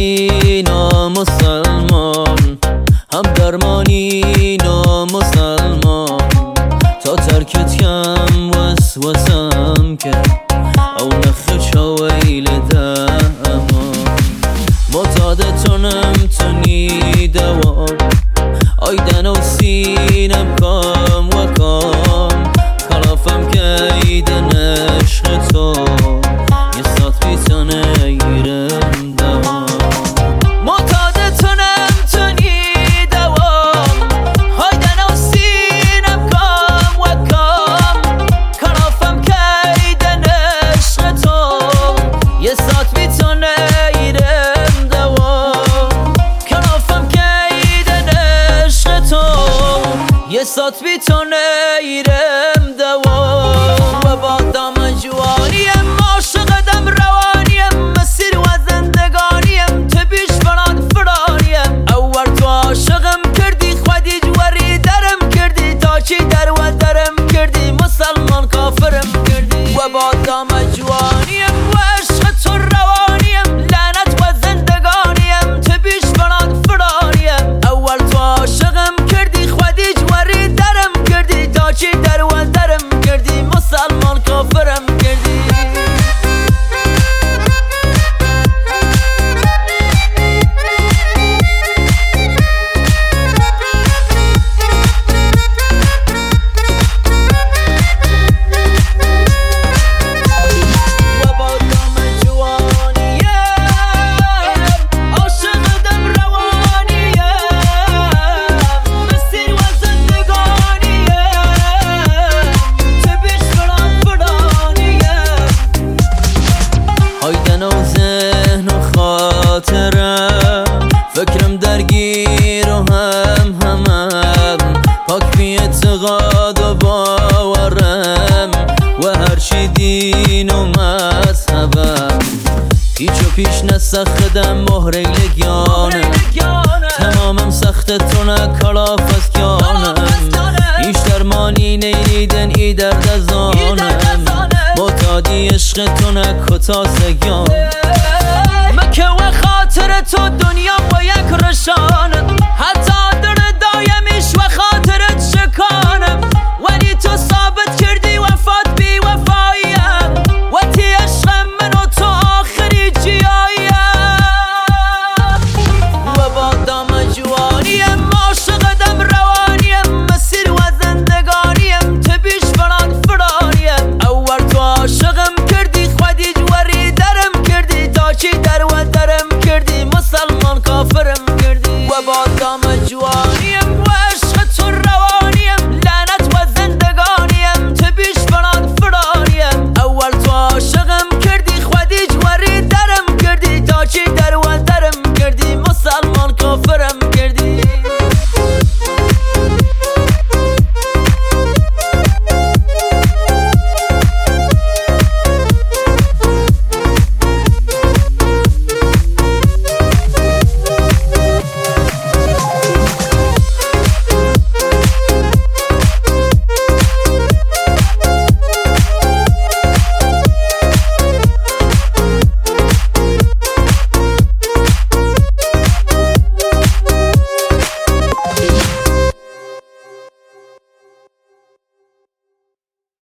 دردی نامسلمان، هم درمانی نامسلمان. تا ترکت کم وسوسم کرد او نخش ویل دامان. معتادتونم تونی دوام آیدن و سینم کام و کام. خلافم که ایدن عشق تو یه ساعت بیتونه ایرم دوام. معتادتونم تونی دوام آیدن و سینم کام و کام. خلافم که ایدن عشق تو یه ساعت بیتونه ایرم دوام. خلافم که ایدن عشق تو یه ساعت بیتونه ایرم دوام. و با دام جوانیم عاشقدم روانیم، مسیر و زندگانیم تبیش فراد فرانیم. اول تو عاشقم کردی خودی جوری درم کردی، تا چی در و درم کردی مسلمان کافرم کردی. و با دام جوانیم و عشق تو روانیم، لعنت و زندگانیم تبیش فراد فرانیم. اول تو عاشقم کردی خودی جوری درم کردی، تا چی در و درم کردی مسلمان کافرم کردی. فکرم درگیر و همم پاک بی اعتقاد و باورم، و هرچی دین و مذهبم. پیچ و پیش نسخدم مهره لگیانم، تمامم سخت تونه کلاف از کیانم. ایش درمانی نیدن ای درد از آنم، معتادی عشق تونه کتاسگیان. مکه و خاطر تو دنیا با یک رشانت، حتی